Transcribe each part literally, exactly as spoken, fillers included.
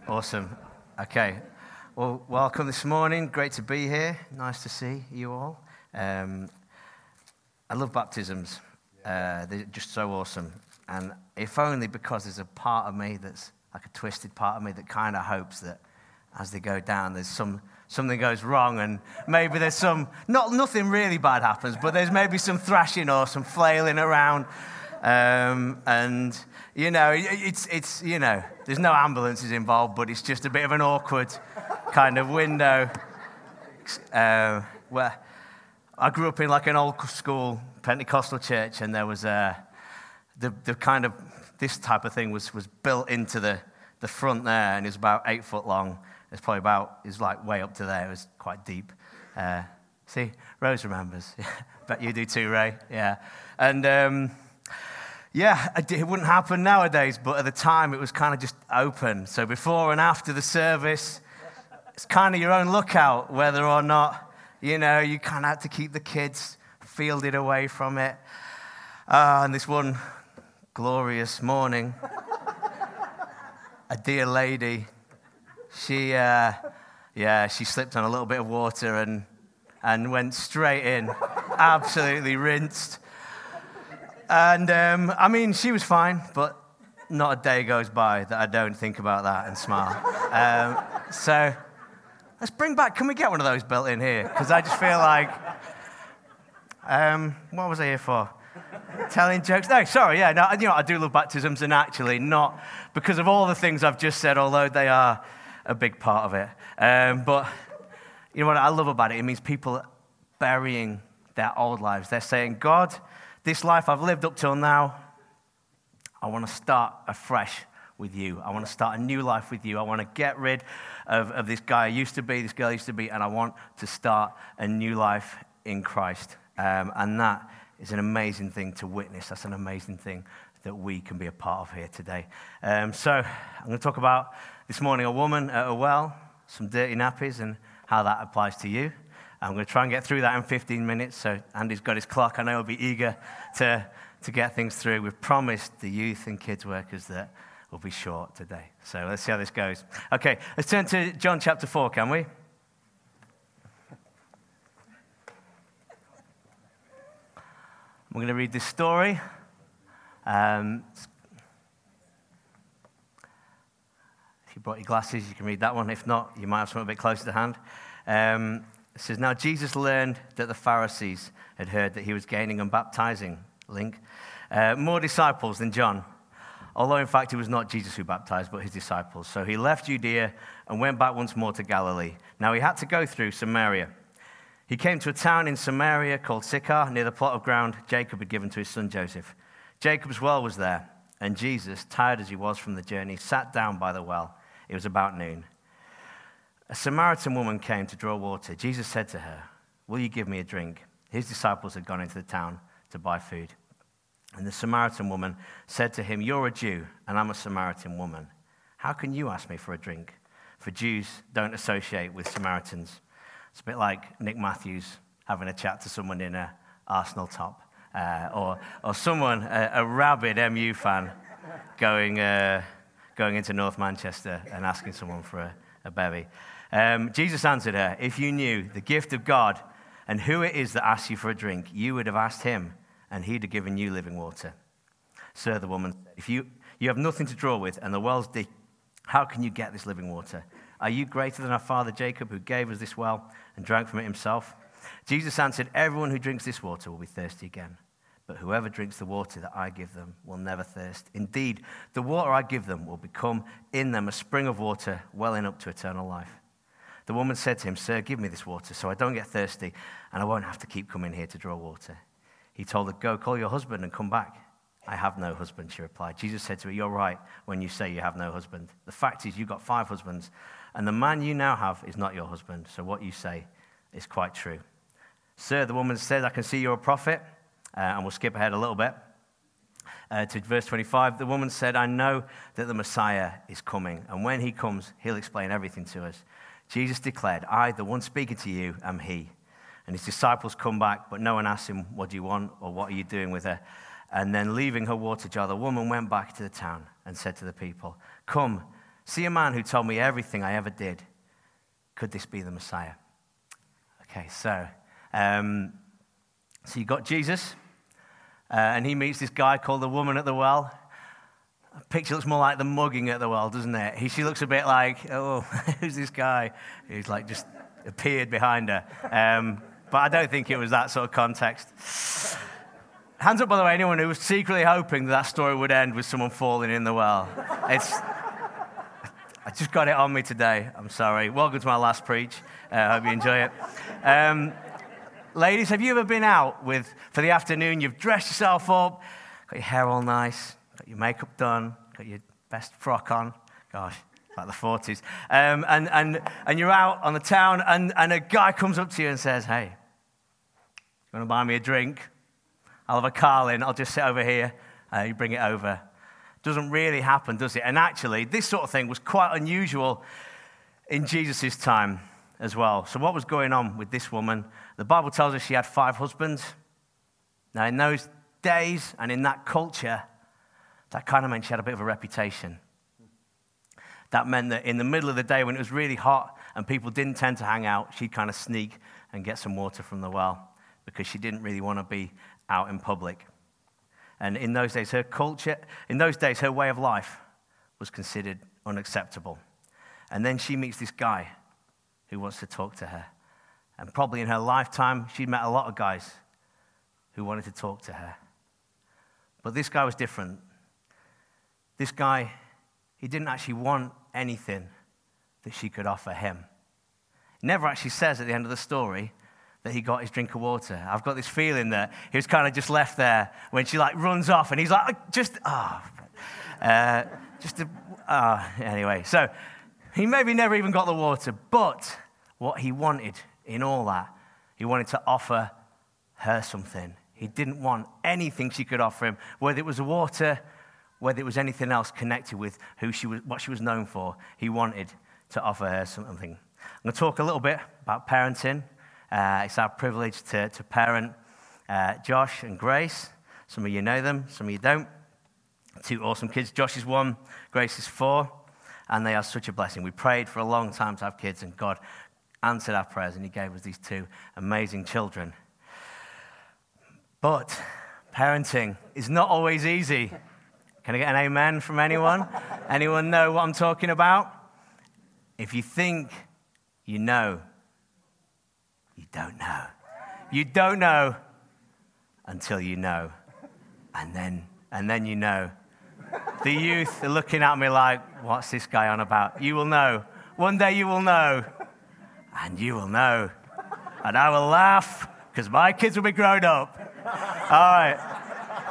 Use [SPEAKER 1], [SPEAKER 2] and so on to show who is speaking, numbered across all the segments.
[SPEAKER 1] Awesome. Okay. Well, welcome this morning. Great to be here. Nice to see you all. Um, I love baptisms. Uh, they're just so awesome. And if only because there's a part of me that's like a twisted part of me that kind of hopes that as they go down, there's some something goes wrong, and maybe there's some not nothing really bad happens, but there's maybe some thrashing or some flailing around. Um, and, you know, it, it's, it's, you know, there's no ambulances involved, but it's just a bit of an awkward kind of window. Uh, where I grew up in like an old school Pentecostal church, and there was a, the, the kind of, this type of thing was, was built into the, the front there, and it was about eight foot long. It's probably about, it's like way up to there. It was quite deep. Uh, see, Rose remembers. Bet you do too, Ray. Yeah. And, um, Yeah, it wouldn't happen nowadays, but at the time it was kind of just open. So before and after the service, it's kind of your own lookout whether or not, you know, you kind of had to keep the kids fielded away from it. Uh, and this one glorious morning, a dear lady, she, uh, yeah, she slipped on a little bit of water and, and went straight in, absolutely rinsed. And, um, I mean, she was fine, but not a day goes by that I don't think about that and smile. Um, so let's bring back, can we get one of those built in here? Because I just feel like, um, what was I here for? Telling jokes? No, sorry, yeah, no, you know, I do love baptisms, and actually not because of all the things I've just said, although they are a big part of it. Um, but you know what I love about it? It means people burying their old lives. They're saying, God, this life I've lived up till now, I want to start afresh with you. I want to start a new life with you. I want to get rid of, of this guy I used to be, this girl I used to be, and I want to start a new life in Christ. Um, and that is an amazing thing to witness. That's an amazing thing that we can be a part of here today. Um, so I'm going to talk about this morning a woman at a well, some dirty nappies, and how that applies to you. I'm going to try and get through that in fifteen minutes. So Andy's got his clock. I know he'll be eager to, to get things through. We've promised the youth and kids workers that will be short today. So let's see how this goes. Okay, let's turn to John chapter four, can we? We're going to read this story. Um, if you brought your glasses, you can read that one. If not, you might have something a bit closer to hand. Um, It says, now Jesus learned that the Pharisees had heard that he was gaining and baptizing, link, uh, more disciples than John. Although, in fact, it was not Jesus who baptized, but his disciples. So he left Judea and went back once more to Galilee. Now he had to go through Samaria. He came to a town in Samaria called Sychar, near the plot of ground Jacob had given to his son Joseph. Jacob's well was there, and Jesus, tired as he was from the journey, sat down by the well. It was about noon. A Samaritan woman came to draw water. Jesus said to her, will you give me a drink? His disciples had gone into the town to buy food. And the Samaritan woman said to him, you're a Jew, and I'm a Samaritan woman. How can you ask me for a drink? For Jews don't associate with Samaritans. It's a bit like Nick Matthews having a chat to someone in an Arsenal top, uh, or or someone, a, a rabid M U fan, going uh, going into North Manchester and asking someone for a, a bevy. Um, Jesus answered her, if you knew the gift of God and who it is that asks you for a drink, you would have asked him, and he'd have given you living water. Sir, the woman said, if you, you have nothing to draw with, and the well's deep, how can you get this living water? Are you greater than our father Jacob, who gave us this well and drank from it himself? Jesus answered, everyone who drinks this water will be thirsty again. But whoever drinks the water that I give them will never thirst. Indeed, the water I give them will become in them a spring of water welling up to eternal life. The woman said to him, sir, give me this water so I don't get thirsty and I won't have to keep coming here to draw water. He told her, go call your husband and come back. I have no husband, she replied. Jesus said to her, you're right when you say you have no husband. The fact is you've got five husbands, and the man you now have is not your husband. So what you say is quite true. Sir, the woman said, I can see you're a prophet. Uh, and we'll skip ahead a little bit uh, to verse twenty-five. The woman said, I know that the Messiah is coming, and when he comes, he'll explain everything to us. Jesus declared, I, the one speaking to you, am he. And his disciples come back, but no one asked him, what do you want, or what are you doing with her? And then leaving her water jar, the woman went back to the town and said to the people, come, See a man who told me everything I ever did. Could this be the Messiah? Okay, so, um, so you got Jesus, uh, and he meets this guy called the woman at the well. The picture looks more like the mugging at the well, doesn't it? He, she looks a bit like, oh, who's this guy? He's like just appeared behind her. Um, but I don't think it was that sort of context. Hands up, by the way, anyone who was secretly hoping that, that story would end with someone falling in the well. It's, I just got it on me today. I'm sorry. Welcome to my last preach. I uh, hope you enjoy it. Um, ladies, have you ever been out with for the afternoon? You've dressed yourself up, got your hair all nice, got your makeup done, got your best frock on. Gosh, like the forties. Um, and, and, and you're out on the town, and, and a guy comes up to you and says, hey, you want to buy me a drink? I'll have a Carlin, I'll just sit over here, uh, you bring it over. Doesn't really happen, does it? And actually, this sort of thing was quite unusual in Jesus' time as well. So what was going on with this woman? The Bible tells us she had five husbands. Now, in those days and in that culture, that kind of meant she had a bit of a reputation. That meant that in the middle of the day when it was really hot and people didn't tend to hang out, she'd kind of sneak and get some water from the well because she didn't really want to be out in public. And in those days, her culture, in those days, her way of life was considered unacceptable. And then she meets this guy who wants to talk to her. And probably in her lifetime, she'd met a lot of guys who wanted to talk to her. But this guy was different. This guy, he didn't actually want anything that she could offer him. It never actually says at the end of the story that he got his drink of water. I've got this feeling that he was kind of just left there when she like runs off and he's like, just, ah, oh. uh, just, ah, oh. Anyway. So he maybe never even got the water, but what he wanted in all that, he wanted to offer her something. He didn't want anything she could offer him, whether it was water, whether it was anything else connected with who she was, what she was known for. He wanted to offer her something. I'm going to talk a little bit about parenting. Uh, it's our privilege to, to parent uh, Josh and Grace. Some of you know them, some of you don't. Two awesome kids. Josh is one, Grace is four, and they are such a blessing. We prayed for a long time to have kids, and God answered our prayers, and he gave us these two amazing children. But parenting is not always easy. Can I get an amen from anyone? Anyone know what I'm talking about? If you think you know, you don't know. You don't know until you know. And then, and then you know. The youth are looking at me like, what's this guy on about? You will know. One day you will know. And you will know. And I will laugh because my kids will be grown up. All right.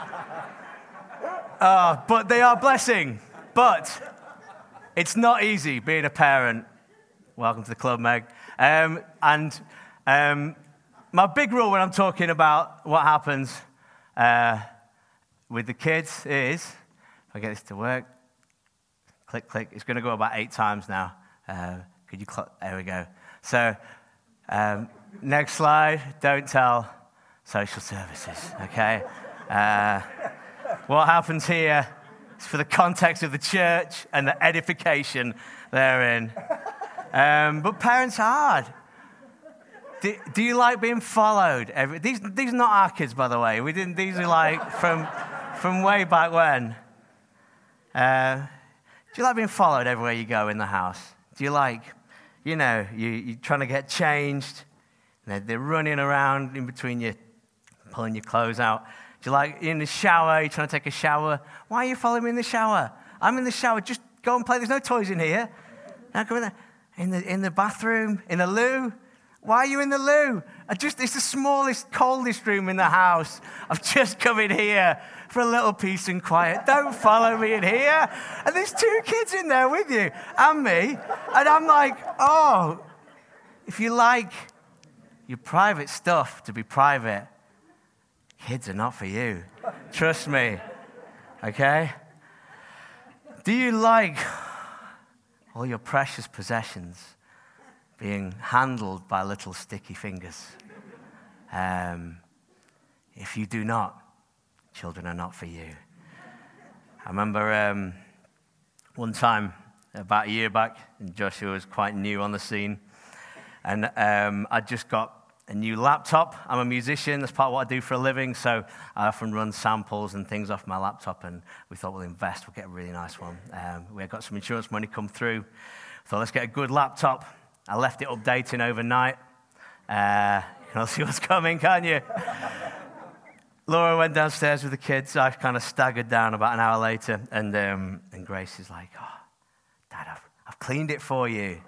[SPEAKER 1] Uh, but they are blessing. But it's not easy being a parent. Welcome to the club, Meg. Um, and um, my big rule when I'm talking about what happens uh, with the kids is, if I get this to work, click, click. It's going to go about eight times now. Uh, could you click? There we go. So um, next slide. Don't tell social services, okay? Uh, what happens here is for the context of the church and the edification therein. Um, but parents are hard. Do, do you like being followed? Every, these these are not our kids, by the way. We didn't. These are like from from way back when. Uh, do you like being followed everywhere you go in the house? Do you like, you know, you you're trying to get changed, and they're, they're running around in between you, pulling your clothes out. Do you like in the shower? You're trying to take a shower. Why are you following me in the shower? I'm in the shower. Just go and play. There's no toys in here. Now go in there. In the in the bathroom, in the loo. Why are you in the loo? I just it's the smallest, coldest room in the house. I've just come in here for a little peace and quiet. Don't follow me in here. And there's two kids in there with you and me. And I'm like, oh, if you like your private stuff to be private, kids are not for you. Trust me. Okay? Do you like all your precious possessions being handled by little sticky fingers? Um, if you do not, children are not for you. I remember um, one time about a year back, and Joshua was quite new on the scene. And um, I just got a new laptop. I'm a musician. That's part of what I do for a living. So I often run samples and things off my laptop. And we thought we'll invest. We'll get a really nice one. Um, we got some insurance money come through. Thought let's get a good laptop. I left it updating overnight. Uh, you can all see what's coming, can't you? Laura went downstairs with the kids. I kind of staggered down about an hour later. And, um, and Grace is like, oh, Dad, I've, I've cleaned it for you.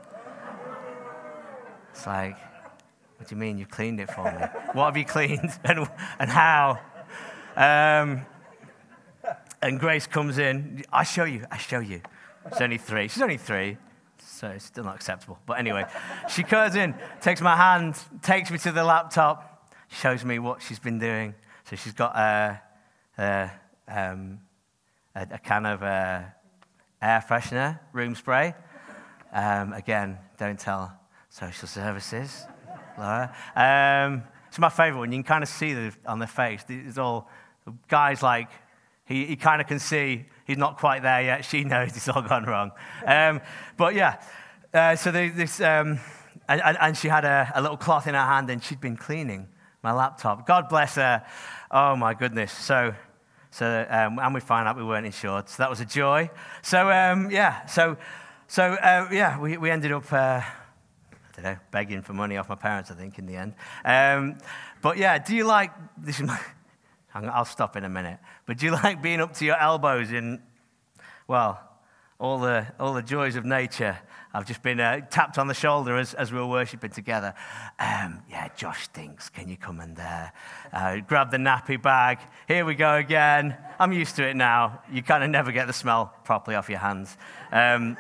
[SPEAKER 1] It's like, what do you mean you've cleaned it for me? What have you cleaned and, and how? Um, and Grace comes in. I show you, I show you. She's only three. She's only three, so it's still not acceptable. But anyway, she comes in, takes my hand, takes me to the laptop, shows me what she's been doing. So she's got a, a, um, a, a can of uh, air freshener, room spray. Um, again, don't tell social services, Laura. Um, it's my favorite one. You can kind of see the, on their face. It's all guys like, he, he kind of can see he's not quite there yet. She knows it's all gone wrong. Um, but yeah, uh, so they, this, um, and, and she had a, a little cloth in her hand and she'd been cleaning my laptop. God bless her. Oh my goodness. So, so um, and we found out we weren't insured. So that was a joy. So um, yeah, so so uh, yeah, we we ended up. Uh, I don't know, begging for money off my parents, I think, in the end. Um, but yeah, do you like, this is my, I'll stop in a minute, but do you like being up to your elbows in, well, all the all the joys of nature? I've just been uh, tapped on the shoulder as, as we were worshiping together. Um, yeah, Josh stinks. Can you come in there? Uh, grab the nappy bag. Here we go again. I'm used to it now. You kind of never get the smell properly off your hands. Um,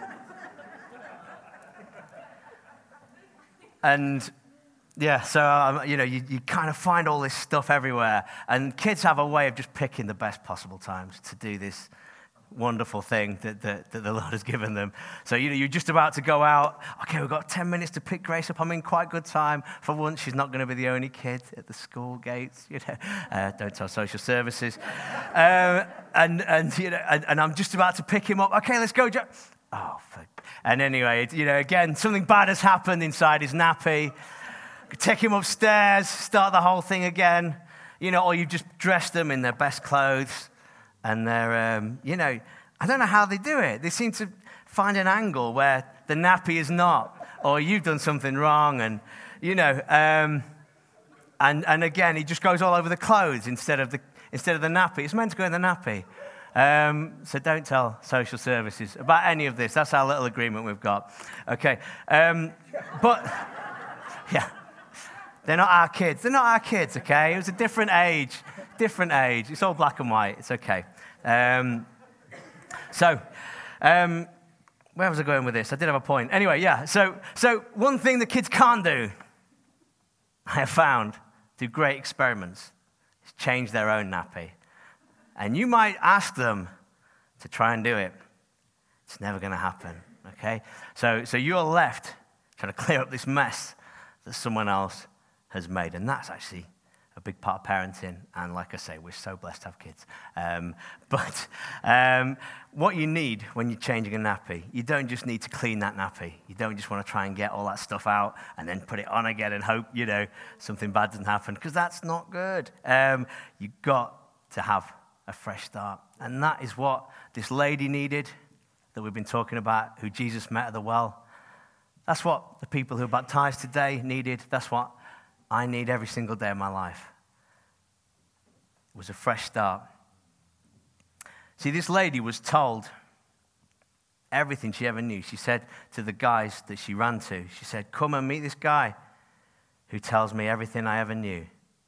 [SPEAKER 1] And, yeah, so, um, you know, you, you kind of find all this stuff everywhere. And kids have a way of just picking the best possible times to do this wonderful thing that, that, that the Lord has given them. So, you know, you're just about to go out. Okay, we've got ten minutes to pick Grace up. I'm in quite good time. For once, she's not going to be the only kid at the school gates. You know, uh, don't tell social services. um, and, and, you know, and, and I'm just about to pick him up. Okay, let's go, Joe. Oh, fuck. And anyway, you know, again, something bad has happened inside his nappy. Take him upstairs, start the whole thing again. You know, or you've just dressed them in their best clothes. And they're, um, you know, I don't know how they do it. They seem to find an angle where the nappy is not, or you've done something wrong. And, you know, um, and, and again, he just goes all over the clothes instead of the, instead of the nappy. It's meant to go in the nappy. Um, so don't tell social services about any of this. That's our little agreement we've got. Okay. Um, but, yeah, they're not our kids. They're not our kids, okay? It was a different age. Different age. It's all black and white. It's okay. Um, so, um, where was I going with this? I did have a point. Anyway, yeah. So, so one thing the kids can't do, I have found, through great experiments, is change their own nappy. And you might ask them to try and do it. It's never going to happen, okay? So, so you're left trying to clear up this mess that someone else has made. And that's actually a big part of parenting. And like I say, we're so blessed to have kids. Um, but um, what you need when you're changing a nappy, you don't just need to clean that nappy. You don't just want to try and get all that stuff out and then put it on again and hope, you know, something bad doesn't happen, because that's not good. Um, you've got to have a fresh start. And that is what this lady needed that we've been talking about, who Jesus met at the well. That's what the people who are baptized today needed. That's what I need every single day of my life. It was a fresh start. See, this lady was told everything she ever knew. She said to the guys that she ran to, she said, come and meet this guy who tells me everything I ever knew.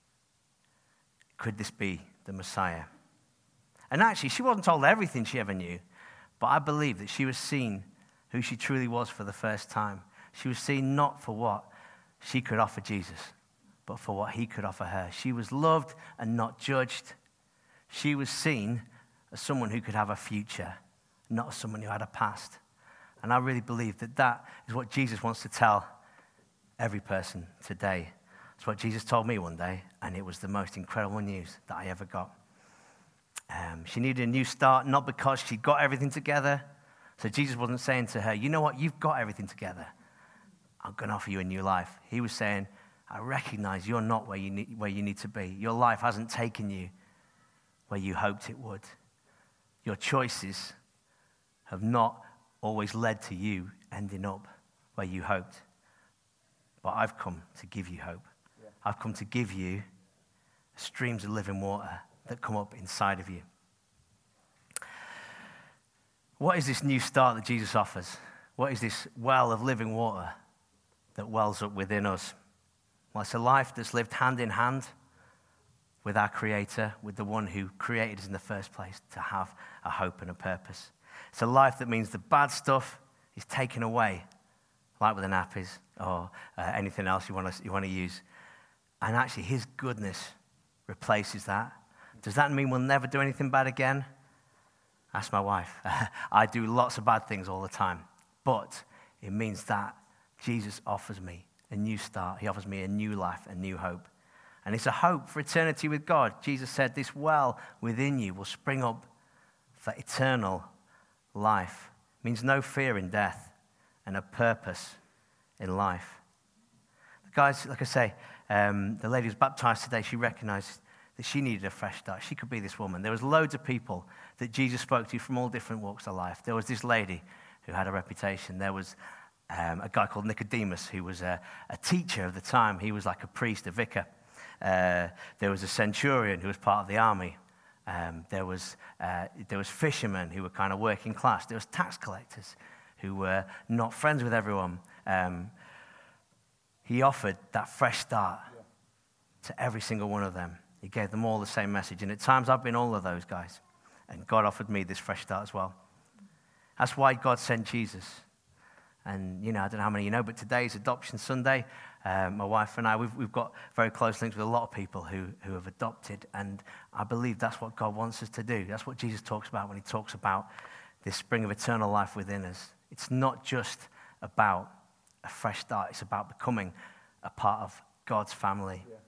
[SPEAKER 1] Could this be the Messiah? And actually, she wasn't told everything she ever knew, but I believe that she was seen who she truly was for the first time. She was seen not for what she could offer Jesus, but for what he could offer her. She was loved and not judged. She was seen as someone who could have a future, not as someone who had a past. And I really believe that that is what Jesus wants to tell every person today. It's what Jesus told me one day, and it was the most incredible news that I ever got. Um, she needed a new start, not because she got everything together, So Jesus wasn't saying to her, you know what, you've got everything together. I'm going to offer you a new life. He was saying, I recognize you're not where you need, where you need to be. Your life hasn't taken you where you hoped it would. Your choices have not always led to you ending up where you hoped. But I've come to give you hope. Yeah. I've come to give you streams of living water that come up inside of you. What is this new start that Jesus offers? What is this well of living water that wells up within us? Well, it's a life that's lived hand in hand with our Creator, with the one who created us in the first place to have a hope and a purpose. It's a life that means the bad stuff is taken away, like with the nappies or uh, anything else you want to you want to use. And actually, His goodness replaces that. Does that mean we'll never do anything bad again? Ask my wife. I do lots of bad things all the time. But it means that Jesus offers me a new start. He offers me a new life, a new hope. And it's a hope for eternity with God. Jesus said, this well within you will spring up for eternal life. It means no fear in death and a purpose in life. The guys, like I say, um, the lady who was baptized today, she recognized that she needed a fresh start. She could be this woman. There was loads of people that Jesus spoke to from all different walks of life. There was this lady who had a reputation. There was um, a guy called Nicodemus who was a, a teacher of the time. He was like a priest, a vicar. Uh, there was a centurion who was part of the army. Um, there was uh, there was fishermen who were kind of working class. There was tax collectors who were not friends with everyone. Um, he offered that fresh start yeah. to every single one of them. He gave them all the same message. And at times I've been all of those guys. And God offered me this fresh start as well. That's why God sent Jesus. And, you know, I don't know how many you know, but today is Adoption Sunday. Um, my wife and I, we've, we've got very close links with a lot of people who, who have adopted. And I believe that's what God wants us to do. That's what Jesus talks about when he talks about this spring of eternal life within us. It's not just about a fresh start. It's about becoming a part of God's family. Yeah.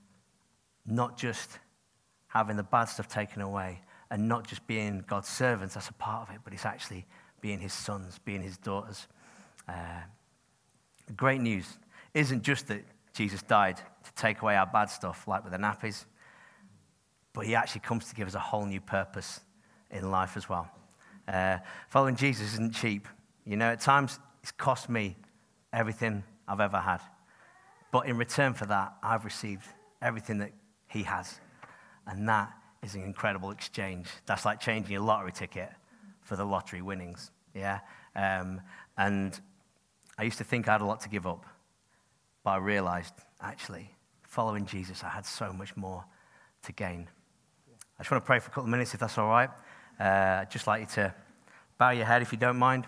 [SPEAKER 1] Not just having the bad stuff taken away and not just being God's servants, that's a part of it, but it's actually being his sons, being his daughters. Uh, great news isn't just that Jesus died to take away our bad stuff, like with the nappies, but he actually comes to give us a whole new purpose in life as well. Uh, following Jesus isn't cheap. You know, at times it's cost me everything I've ever had. But in return for that, I've received everything that he has. And that is an incredible exchange. That's like changing a lottery ticket for the lottery winnings. Yeah. Um, and I used to think I had a lot to give up. But I realized, actually, following Jesus, I had so much more to gain. I just want to pray for a couple of minutes, if that's all right. Uh, I'd just like you to bow your head, if you don't mind.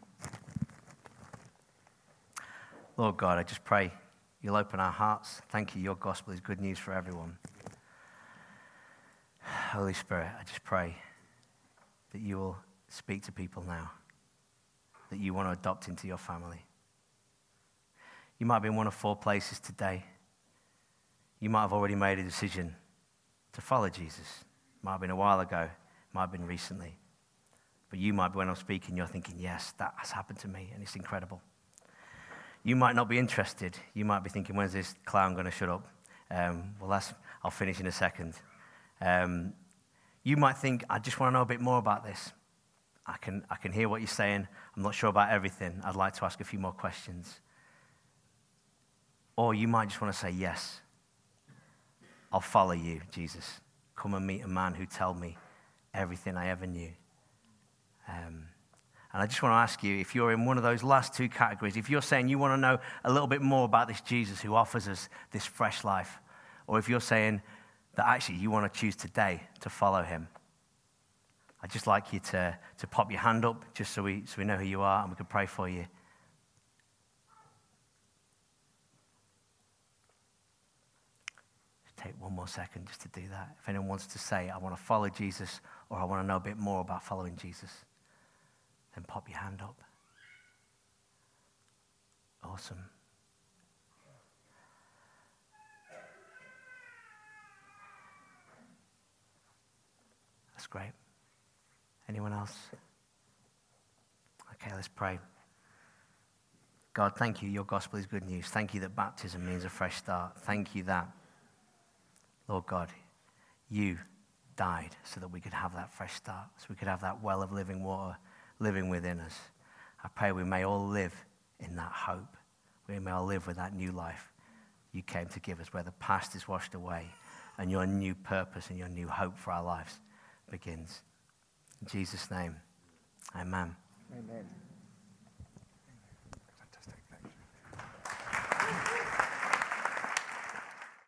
[SPEAKER 1] Lord God, I just pray you'll open our hearts. Thank you. Your gospel is good news for everyone. Holy Spirit, I just pray that you will speak to people now, that you want to adopt into your family. You might be in one of four places today. You might have already made a decision to follow Jesus. It might have been a while ago. It might have been recently. But you might be, when I'm speaking, you're thinking, yes, that has happened to me, and it's incredible. You might not be interested. You might be thinking, when's this clown going to shut up? Um, well, that's, I'll finish in a second. Um, you might think, I just want to know a bit more about this. I can, I can hear what you're saying. I'm not sure about everything. I'd like to ask a few more questions. Or you might just want to say, yes, I'll follow you, Jesus. Come and meet a man who told me everything I ever knew. Um, and I just want to ask you, if you're in one of those last two categories, if you're saying you want to know a little bit more about this Jesus who offers us this fresh life, or if you're saying that actually you want to choose today to follow him, I'd just like you to, to pop your hand up just so we, so we know who you are and we can pray for you. Just take one more second just to do that. If anyone wants to say, I want to follow Jesus, or I want to know a bit more about following Jesus, then pop your hand up. Awesome. That's great. Anyone else? Okay, let's pray. God, thank you. Your gospel is good news. Thank you that baptism means a fresh start. Thank you that, Lord God, you died so that we could have that fresh start, so we could have that well of living water living within us. I pray we may all live in that hope. We may all live with that new life you came to give us, where the past is washed away and your new purpose and your new hope for our lives begins. In Jesus' name, amen.
[SPEAKER 2] Amen.